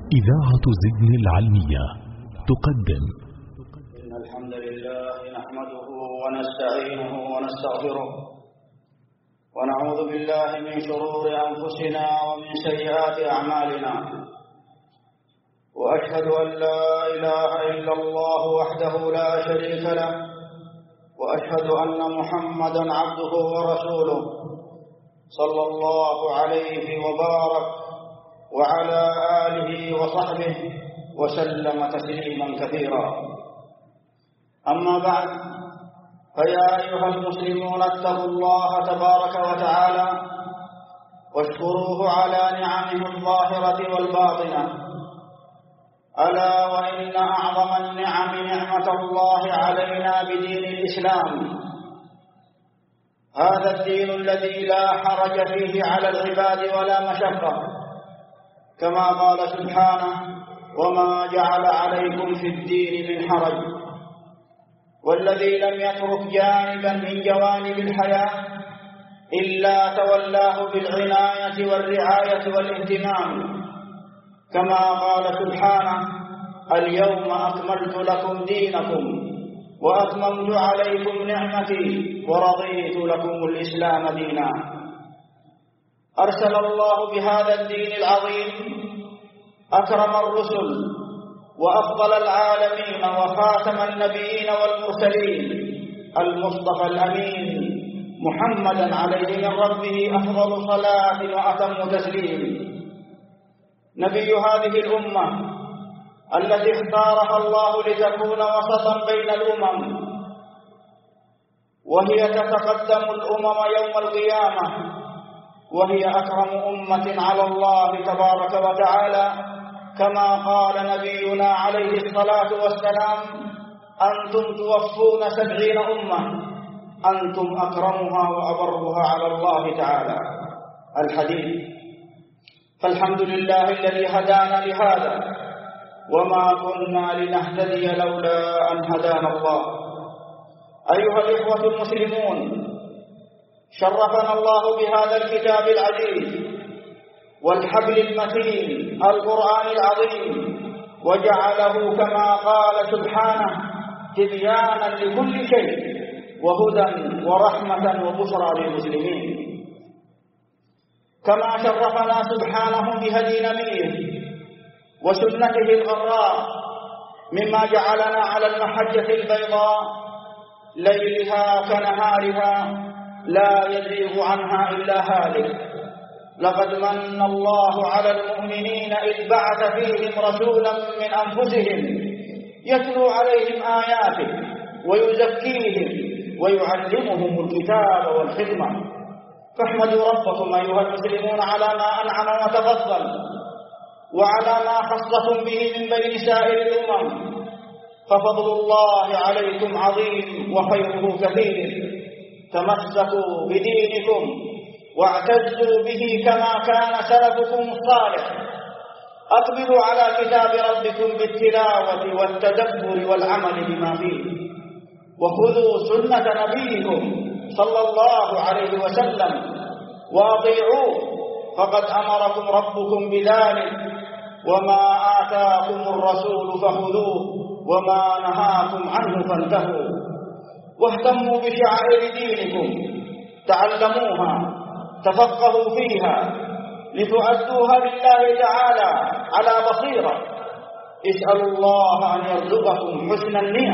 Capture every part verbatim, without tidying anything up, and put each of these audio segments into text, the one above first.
إذاعة زدن العلمية تقدم. إن الحمد لله نحمده ونستعينه ونستغفره ونعوذ بالله من شرور أنفسنا ومن سيئات أعمالنا، وأشهد أن لا إله إلا الله وحده لا شريك له، وأشهد أن محمدا عبده ورسوله صلى الله عليه وبارك وعلى آله وصحبه وسلم تسليما كثيرا. أما بعد، فيا أيها المسلمون اتقوا الله تبارك وتعالى واشكروه على نعمه الظاهرة والباطنة. ألا وإن أعظم النعم نعمة الله علينا بدين الإسلام، هذا الدين الذي لا حرج فيه على العباد ولا مشقة، كما قال سبحانه: وما جعل عليكم في الدين من حرج. والذي لم يترك جانبا من جوانب الحياة إلا تولاه بالعناية والرعاية والاهتمام، كما قال سبحانه: اليوم أكملت لكم دينكم وأتممت عليكم نعمتي ورضيت لكم الإسلام دينا. أرسل الله بهذا الدين العظيم أكرم الرسل وأفضل العالمين وخاتم النبيين والمرسلين المصطفى الأمين محمدا عليه من ربه أفضل صلاة وأتم تسليم، نبي هذه الأمة التي اختارها الله لتكون وسطا بين الأمم، وهي تتقدم الأمم يوم القيامة، وهي أكرم أمة على الله تبارك وتعالى، كما قال نبينا عليه الصلاة والسلام: أنتم توفون سبعين أمة أنتم أكرمها وأبرها على الله تعالى. الحديث. فالحمد لله الذي هدانا لهذا، وما كنا لنهتدي لولا أن هدانا الله. أيها الإخوة المسلمون، شرفنا الله بهذا الكتاب العزيز والحبل المتين القرآن العظيم، وجعله كما قال سبحانه تبيانا لكل شيء وهدى ورحمة وبشرى للمسلمين. كما شرفنا سبحانه بهدي نبيه وسنته الغراء، مما جعلنا على المحجة البيضاء ليلها كنهارها لا يزيغ عنها إلا هالك. لقد من الله على المؤمنين إذ بعث فيهم رسولا من أنفسهم يتلو عليهم آياته ويزكيهم ويعلمهم الكتاب والحكمة. فاحمدوا ربكم أيها المسلمون على ما أنعم وتفضل، وعلى ما خصكم به من بين سائر الأمم، ففضل الله عليكم عظيم وخيره كثير. تمسكوا بدينكم واعتزوا به كما كان سلفكم الصالح. أقبلوا على كتاب ربكم بالتلاوة والتدبر والعمل بما فيه، وخذوا سنة نبيكم صلى الله عليه وسلم واطيعوه، فقد أمركم ربكم بذلك: وما آتاكم الرسول فخذوه وما نهاكم عنه فانتهوا. واهتموا بشعائر دينكم، تعلموها، تفقهوا فيها لتؤدوها لله تعالى على بصيرة. اسألوا الله أن يرزقكم حسن النية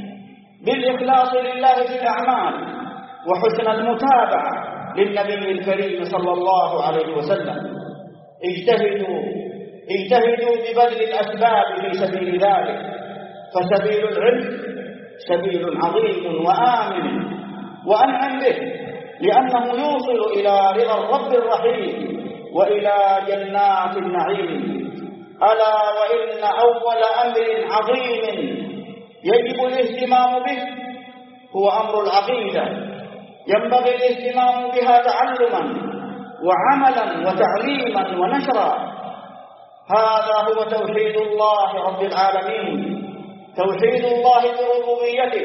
بالإخلاص لله في الأعمال، وحسن المتابعة للنبي الكريم صلى الله عليه وسلم. اجتهدوا اجتهدوا ببذل الأسباب في سبيل ذلك، فسبيل العلم سبيل عظيم وآمن، وأنعم به، لأنه يوصل إلى رضا الرب الرحيم وإلى جنات النعيم. ألا وإن أول أمر عظيم يجب الاهتمام به هو أمر العقيدة، ينبغي الاهتمام بها تعلما وعملا وتعليما ونشرا. هذا هو توحيد الله رب العالمين، توحيد الله بربوبيته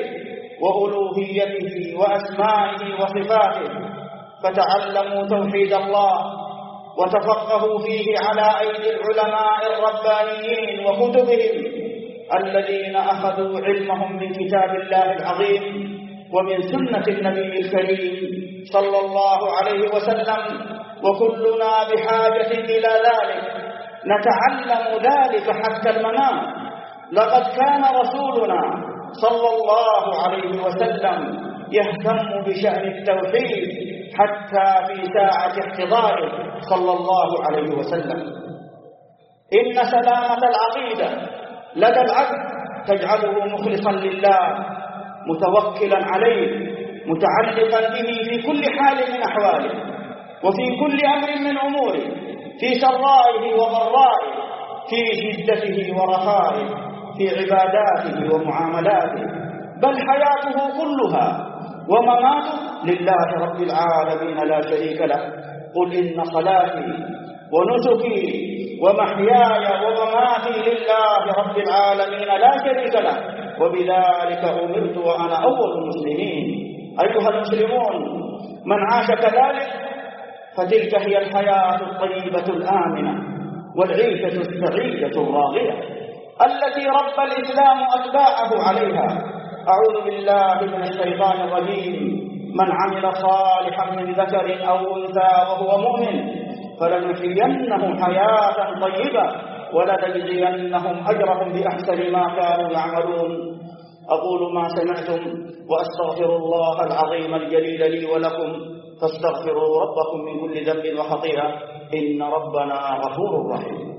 وألوهيته وأسمائه وصفاته. فتعلموا توحيد الله وتفقهوا فيه على أيدي العلماء الربانيين وكتبهم الذين أخذوا علمهم من كتاب الله العظيم ومن سنة النبي الكريم صلى الله عليه وسلم، وكلنا بحاجة إلى ذلك، نتعلم ذلك حتى الممات. لقد كان رسولنا صلى الله عليه وسلم يهتم بشأن التوحيد حتى في ساعة احتضاره صلى الله عليه وسلم. إن سلامة العقيدة لدى العبد تجعله مخلصا لله، متوكلا عليه، متعلقا به في كل حال من أحواله، وفي كل أمر من أموره، في سرائه وضرائه، في جدته ورخائه، في عباداته ومعاملاته، بل حياته كلها ومماته لله رب العالمين لا شريك له. قل إن صلاتي ونسكي ومحياي ومماتي لله رب العالمين لا شريك له وبذلك أمرت وأنا أول المسلمين. أيها المسلمون، من عاش كذلك فتلك هي الحياة الطيبة الآمنة والعيشة السعيدة الراغية التي رب الإسلام أتباعه عليها. أعوذ بالله من الشيطان الرجيم. من عمل صالحا من ذكر أو أنثى وهو مؤمن فلنحيينه حياة طيبة ولنجزينهم أجرهم بأحسن ما كانوا يعملون. أقول ما سمعتم وأستغفر الله العظيم الجليل لي ولكم، فاستغفروا ربكم من كل ذنب وخطيئة، إن ربنا غفور رحيم.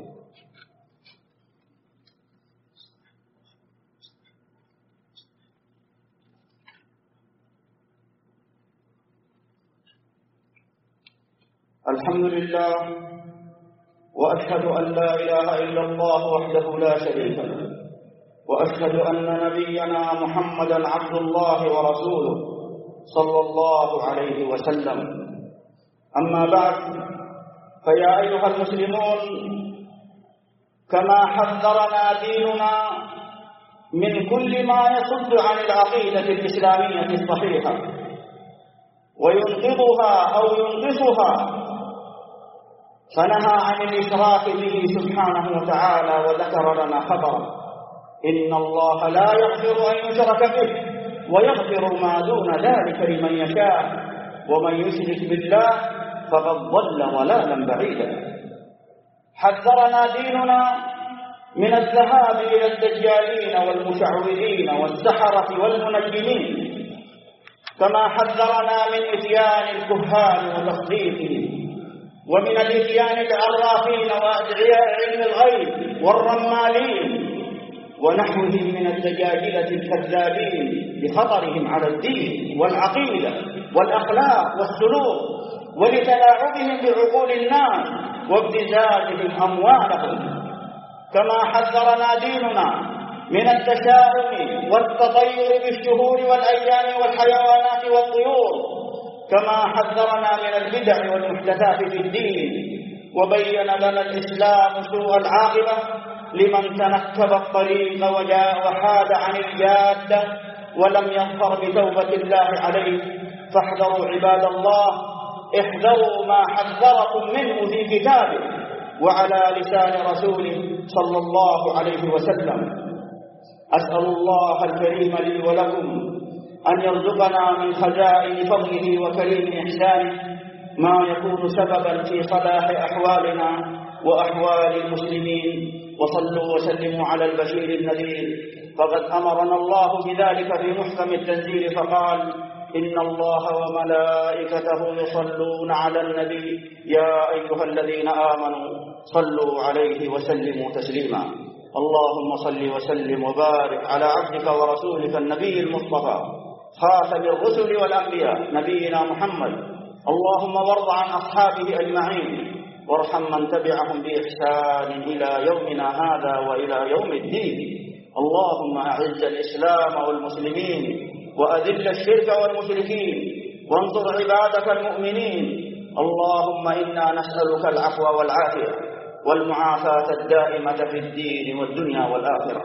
الحمد لله، وأشهد أن لا إله إلا الله وحده لا شريك له، وأشهد أن نبينا محمدا عبد الله ورسوله صلى الله عليه وسلم. أما بعد، فيا أيها المسلمون، كما حذرنا ديننا من كل ما يصد عن العقيدة الإسلامية الصحيحة وينقضها أو ينقصها، فنهى عن الإشراك به سبحانه وتعالى وذكر لنا خبرا: إن الله لا يغفر أن يشرك به ويغفر ما دون ذلك لمن يشاء، ومن يشرك بالله فقد ضل ضلالا بعيدا. حذرنا ديننا من الذهاب إلى الدجالين والمشعوذين والسحرة والمنجمين، كما حذرنا من إتيان الكهان وتصديقهم، ومن الإتيان العرافين وأدعياء علم الغيب والرمالين ونحوهم من الدجاجلة الكذابين لخطرهم على الدين والعقيدة والأخلاق والسلوك ولتلاعبهم بعقول الناس وابتزازهم أموالهم. كما حذرنا ديننا من التشاؤم والتطير بالشهور والأيام والحيوانات والطيور، كما حذرنا من البدع والمحدثات في الدين، وبين لنا الإسلام سوء العاقبة لمن تنكب الطريق وجاء وحاد عن الجادة ولم يظفر بتوبة الله عليه. فاحذروا عباد الله، احذروا ما حذركم منه في كتابه وعلى لسان رسوله صلى الله عليه وسلم. أسأل الله الكريم لي ولكم أن يرزقنا من خزائن فضله وكريم إحسانه ما يكون سببا في صلاح أحوالنا وأحوال المسلمين. وصلوا وسلموا على البشير النذير، فقد أمرنا الله بذلك في محكم التنزيل فقال: إن الله وملائكته يصلون على النبي يا أيها الذين آمنوا صلوا عليه وسلموا تسليما. اللهم صل وسلم وبارك على عبدك ورسولك النبي المصطفى خاتم الرسل والأنبياء نبينا محمد. اللهم وارض عن أصحابه أجمعين، وارحم من تبعهم بإحسان إلى يومنا هذا وإلى يوم الدين. اللهم أعز الإسلام والمسلمين وأذل الشرك والمشركين وانصر عبادك المؤمنين. اللهم إنا نسألك العفو والعافية والمعافاة الدائمة في الدين والدنيا والآخرة.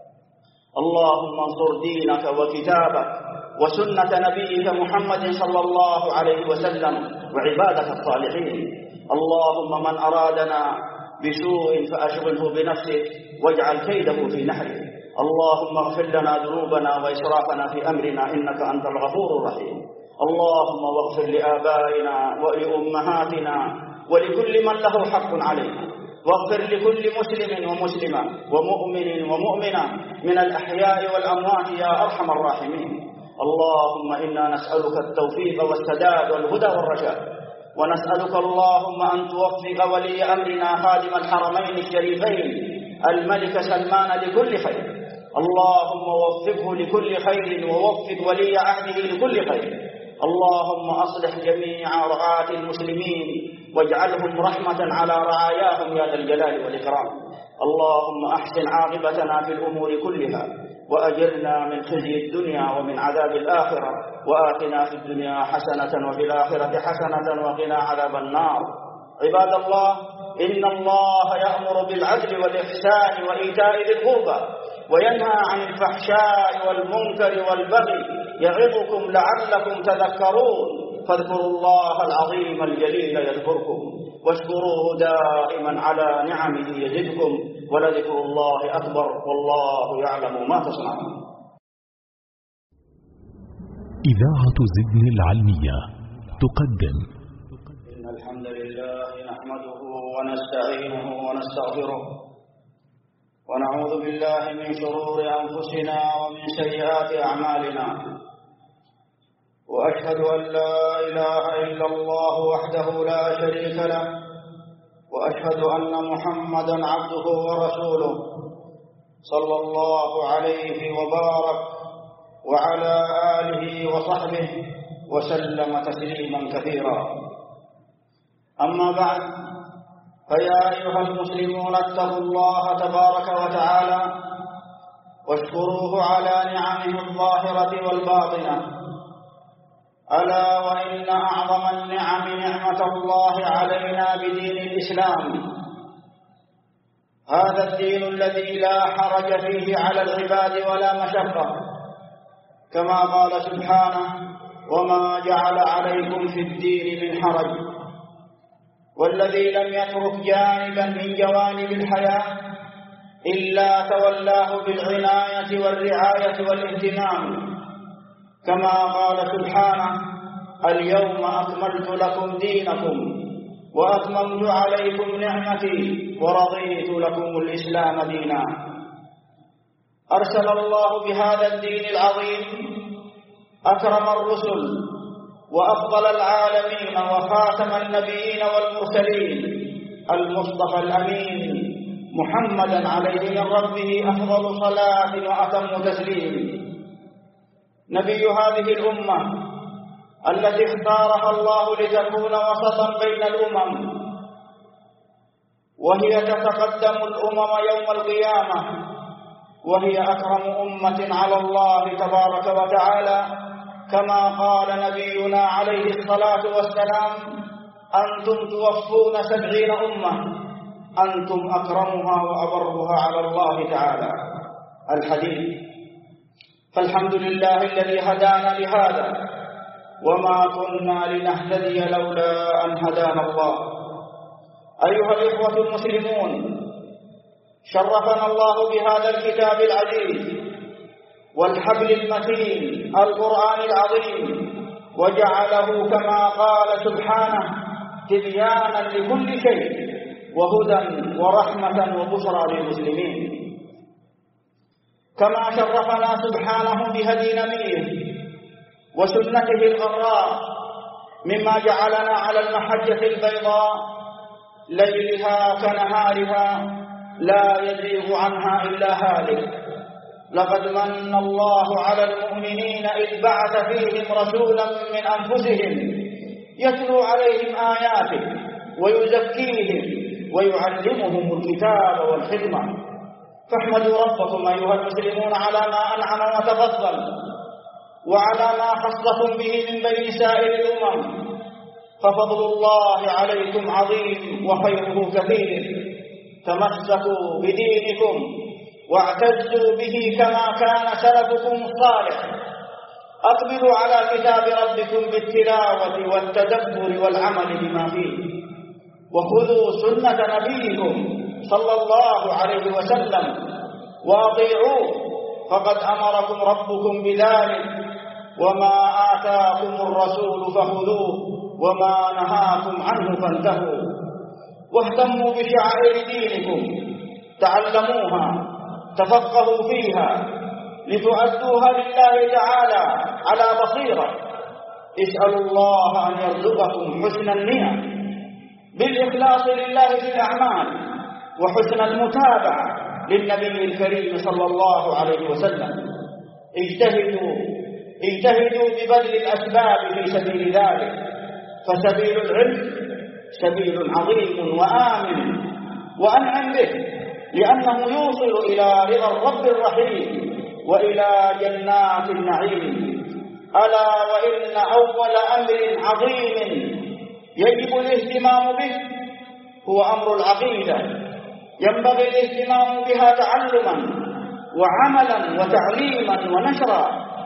اللهم انصر دينك وكتابك وسنة نبيك محمد صلى الله عليه وسلم وعبادك الصالحين. اللهم من أرادنا بسوء فأشغله بنفسه واجعل كيده في نحره. اللهم اغفر لنا ذنوبنا وإسرافنا في أمرنا إنك أنت الغفور الرحيم. اللهم واغفر لآبائنا ولأمهاتنا ولكل من له حق علينا، واغفر لكل مسلم ومسلمة ومؤمن ومؤمنة من الأحياء والأموات يا أرحم الراحمين. اللهم إنا نسألك التوفيق والسداد والهدى والرشاد، ونسألك اللهم أن توفق ولي أمرنا خادم الحرمين الشريفين الملك سلمان لكل خير. اللهم وفقه لكل خير ووفق ولي عهده لكل خير. اللهم أصلح جميع رعاة المسلمين واجعلهم رحمة على رعاياهم يا ذا الجلال والإكرام. اللهم أحسن عاقبتنا في الأمور كلها وأجرنا من خزي الدنيا ومن عذاب الآخرة، وآتنا في الدنيا حسنة وفي الآخرة حسنة وقنا عذاب النار. عباد الله، إن الله يأمر بالعدل والإحسان وإيتاء ذي القربى وينهى عن الفحشاء والمنكر والبغي يعظكم لعلكم تذكرون. فاذكروا الله العظيم الجليل يذكركم واشكروه دائما على نعمه يزدكم، ولذكر الله أكبر والله يعلم ما تصنعون. إذاعة زدن العلمية تقدم. إن الحمد لله نحمده ونستعينه ونستغفره ونعوذ بالله من شرور أنفسنا ومن سيئات أعمالنا، وأشهد أن لا إله إلا الله وحده لا شريك له، وأشهد أن محمدا عبده ورسوله صلى الله عليه وبارك وعلى آله وصحبه وسلم تسليما كثيرا. أما بعد، فيا أيها المسلمون اتقوا الله تبارك وتعالى واشكروه على نعمه الظاهرة والباطنة. ألا وإن أعظم النعم نعمة الله علينا بدين الإسلام، هذا الدين الذي لا حرج فيه على العباد ولا مشقة، كما قال سبحانه: وما جعل عليكم في الدين من حرج. والذي لم يترك جانبا من جوانب الحياة إلا تولاه بالعناية والرعاية والاهتمام، كما قال سبحانه: اليوم أكملت لكم دينكم وأتممت عليكم نعمتي ورضيت لكم الإسلام دينا. أرسل الله بهذا الدين العظيم أكرم الرسل وأفضل العالمين وخاتم النبيين والمرسلين المصطفى الأمين محمدا عليه من ربه أفضل صلاة وأتم تسليم، نبي هذه الأمة التي اختارها الله لتكون وسطا بين الأمم، وهي تتقدم الأمم يوم القيامة، وهي أكرم أمة على الله تبارك وتعالى، كما قال نبينا عليه الصلاة والسلام: أنتم توفون سبعين أمة أنتم أكرمها وأبرها على الله تعالى. الحديث. فالحمد لله الذي هدانا لهذا، وما كنا لنهتدي لولا أن هدانا الله. أيها الإخوة المسلمون، شرفنا الله بهذا الكتاب العزيز والحبل المتين القرآن العظيم، وجعله كما قال سبحانه تبيانا لكل شيء وهدى ورحمة وبشرى للمسلمين. كما شرفنا سبحانه بهدي نبيه وسنته الغراء، مما جعلنا على المحجة البيضاء ليلها كنهارها لا يزيغ عنها إلا هالك. لقد من الله على المؤمنين إذ بعث فيهم رسولا من أنفسهم يتلو عليهم آياته ويزكيهم ويعلمهم الكتاب والحكمة. فاحمدوا ربكم أيها المسلمون على ما أنعم وتفضل، وعلى ما خصكم به من بين سائر الأمم، ففضل الله عليكم عظيم وخيره كثير. تمسكوا بدينكم واعتزوا به كما كان سلفكم الصالح. أقبلوا على كتاب ربكم بالتلاوة والتدبر والعمل بما فيه. وخذوا سنة نبيكم صلى الله عليه وسلم واطيعوه فقد أمركم ربكم بذلك وما آتاكم الرسول فخذوه وما نهاكم عنه فانتهوا واهتموا بشعائر دينكم تعلموها تفقهوا فيها لتؤدوها لله تعالى على بصيرة اسألوا الله أن يرزقكم حسن النية بالإخلاص لله في الأعمال وحسن المتابعة للنبي الكريم صلى الله عليه وسلم اجتهدوا اجتهدوا ببذل الأسباب في سبيل ذلك فسبيل العلم سبيل عظيم وآمن وأنعم به لأنه يوصل إلى رضا الرب الرحيم وإلى جنات النعيم. ألا وإن أول أمر عظيم يجب الاهتمام به هو أمر العقيدة، ينبغي الاهتمام بها تعلما وعملا وتعليما ونشرا.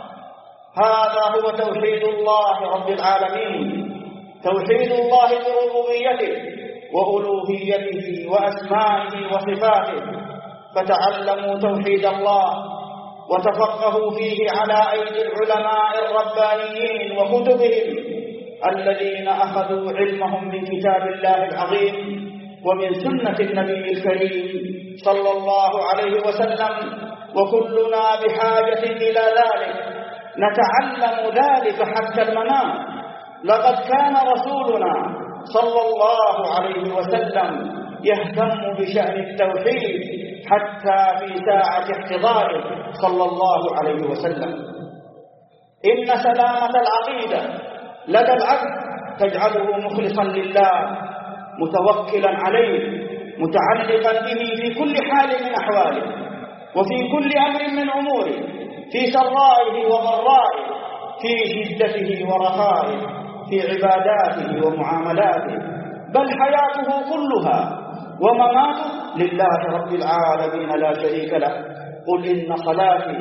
هذا هو توحيد الله رب العالمين، توحيد الله بربوبيته وألوهيته وأسمائه وصفاته. فتعلموا توحيد الله وتفقهوا فيه على أيدي العلماء الربانيين وكتبهم الذين أخذوا علمهم من كتاب الله العظيم ومن سنة النبي الكريم صلى الله عليه وسلم، وكلنا بحاجة إلى ذلك، نتعلم ذلك حتى الممات. لقد كان رسولنا صلى الله عليه وسلم يهتم بشأن التوحيد حتى في ساعة احتضاره صلى الله عليه وسلم. إن سلامة العقيدة لدى العبد تجعله مخلصا لله متوكلا عليه متعلقا به في كل حال من أحواله وفي كل أمر من أموره، في سرائه وضرائه، في جدته ورخائه، في عباداته ومعاملاته، بل حياته كلها ومماته لله رب العالمين لا شريك له. قل إن صلاتي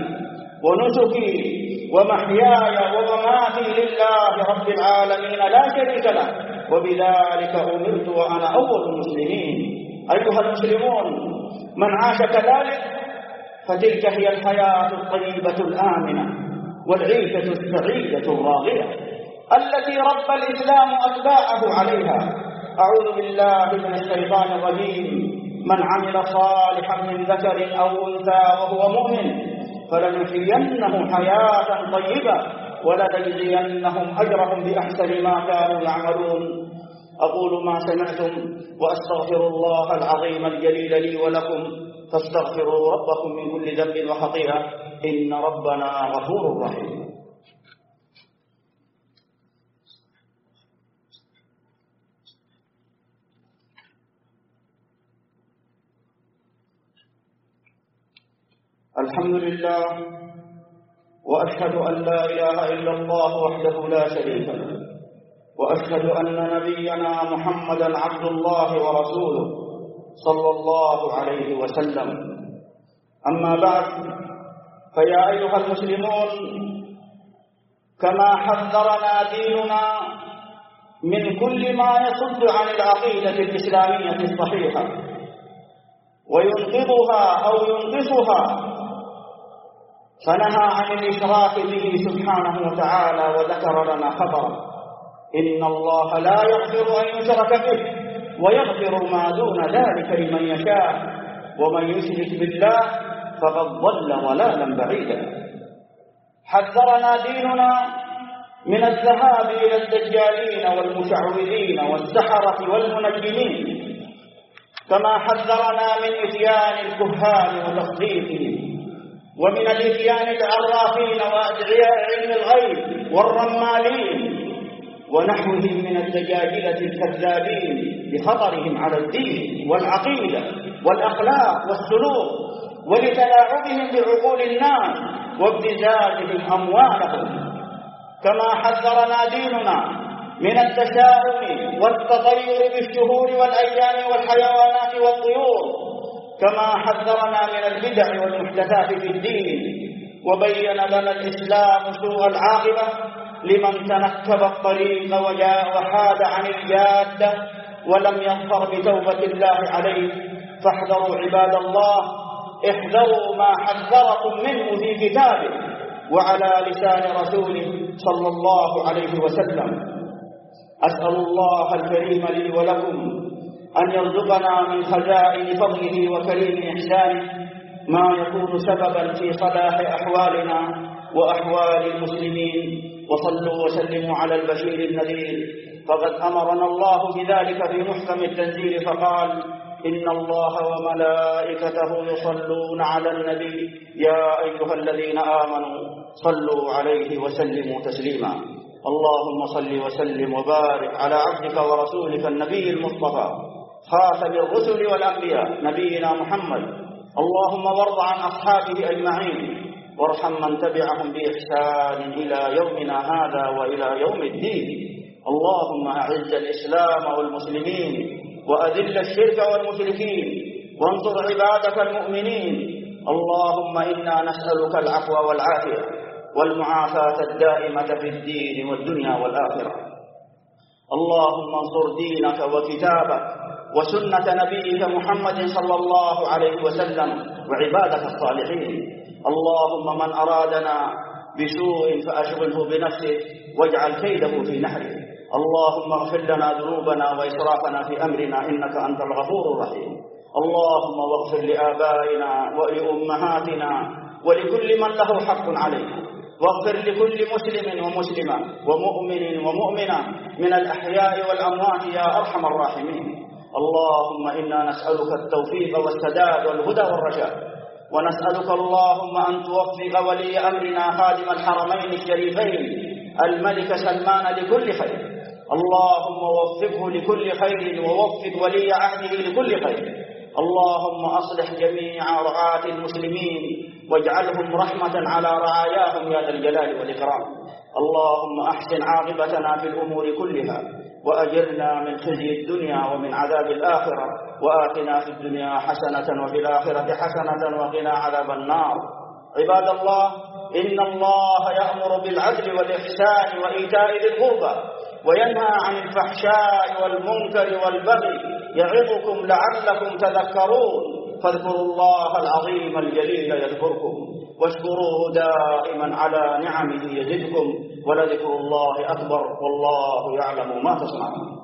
ونسكي ومحياي ومماتي لله رب العالمين لا شريك له وبذلك أمرت وأنا أول المسلمين. أيها المسلمون، من عاش كذلك فتلك هي الحياة الطيبة الآمنة والعيشة السعيدة الراغية التي رب الإسلام أتباعه عليها. أعوذ بالله من الشيطان الرجيم. من عمل صالحا من ذكر أو أنثى وهو مؤمن فلنحيينه حياة طيبة ولنجزينهم أجرهم بأحسن ما كانوا يعملون. أقول ما سمعتم وأستغفر الله العظيم الجليل لي ولكم فاستغفروا ربكم من كل ذنب وخطيئة إن ربنا غفور رحيم. الحمد لله وأشهد أن لا إله إلا الله وحده لا شريك له وأشهد أن نبينا محمدا عبد الله ورسوله صلى الله عليه وسلم. أما بعد، فيا أيها المسلمون، كما حذرنا ديننا من كل ما يصد عن العقيدة الإسلامية الصحيحة وينقضها أو ينقصها، فنهى عن الإشراك به سبحانه وتعالى وذكر لنا خبرا: إن الله لا يغفر أن يشرك به ويغفر ما دون ذلك لمن يشاء ومن يشرك بالله فقد ضل ضلالا بعيدا. حذرنا ديننا من الذهاب إلى الدجالين والمشعوذين والسحرة والمنجمين، كما حذرنا من إتيان الكهان وتصديقهم، ومن الإتيان العرافين وأدعياء علم الغيب والرمالين ونحوهم من الدجاجلة الكذابين بخطرهم على الدين والعقيدة والأخلاق والسلوك ولتلاعبهم بعقول الناس وابتزازهم أموالهم. كما حذرنا ديننا من التشاؤم والتطير بالشهور والأيام والحيوانات والطيور، كما حذرنا من البدع والمحدثات في الدين، وبين لنا الإسلام سوء العاقبة لمن تنكب الطريق وجاء وحاد عن الجادة ولم يظفر بتوبة الله عليه. فاحذروا عباد الله، احذروا ما حذركم منه في كتابه وعلى لسان رسوله صلى الله عليه وسلم. أسأل الله الكريم لي ولكم أن يرزقنا من خزائن فضله وكريم إحسانه ما يكون سببا في صلاح أحوالنا وأحوال المسلمين. وصلوا وسلموا على البشير النذير، فقد أمرنا الله بذلك في محكم التنزيل فقال: إن الله وملائكته يصلون على النبي يا أيها الذين آمنوا صلوا عليه وسلموا تسليما. اللهم صل وسلم وبارك على عبدك ورسولك النبي المصطفى خاتم الرسل والأنبياء نبينا محمد. اللهم وارض عن أصحابه أجمعين، وارحم من تبعهم بإحسان إلى يومنا هذا وإلى يوم الدين. اللهم أعز الإسلام والمسلمين، وأذل الشرك والمشركين، وانصر عبادك المؤمنين. اللهم إنا نسألك العفو والعافية والمعافاة الدائمة في الدين والدنيا والآخرة. اللهم انصر دينك وكتابك وسنة نبيك محمد صلى الله عليه وسلم وعبادك الصالحين. اللهم من أرادنا بسوء فأشغله بنفسه واجعل كيده في نحره. اللهم اغفر لنا ذنوبنا وإسرافنا في أمرنا إنك أنت الغفور الرحيم. اللهم واغفر لآبائنا ولأمهاتنا ولكل من له حق علينا، واغفر لكل مسلم ومسلمة ومؤمن ومؤمنة من الأحياء والأموات يا أرحم الراحمين. اللهم إنا نسألك التوفيق والسداد والهدى والرشاد، ونسألك اللهم أن توفق ولي أمرنا خادم الحرمين الشريفين الملك سلمان لكل خير. اللهم وفقه لكل خير، ووفق ولي عهده لكل خير. اللهم أصلح جميع رعاة المسلمين واجعلهم رحمة على رعاياهم يا ذا الجلال والإكرام. اللهم أحسن عاقبتنا في الأمور كلها، وأجرنا من خزي الدنيا ومن عذاب الآخرة، وآتنا في الدنيا حسنة وفي الآخرة حسنة وقنا عذاب النار. عباد الله، إن الله يأمر بالعدل والإحسان وإيتاء ذي القربى، وينهى عن الفحشاء والمنكر والبغي، يعظكم لعلكم تذكرون. فاذكروا الله العظيم الجليل يذكركم، واشكروه دائما على نعمه يزدكم، ولذكر الله أكبر، والله يعلم ما تصنعون.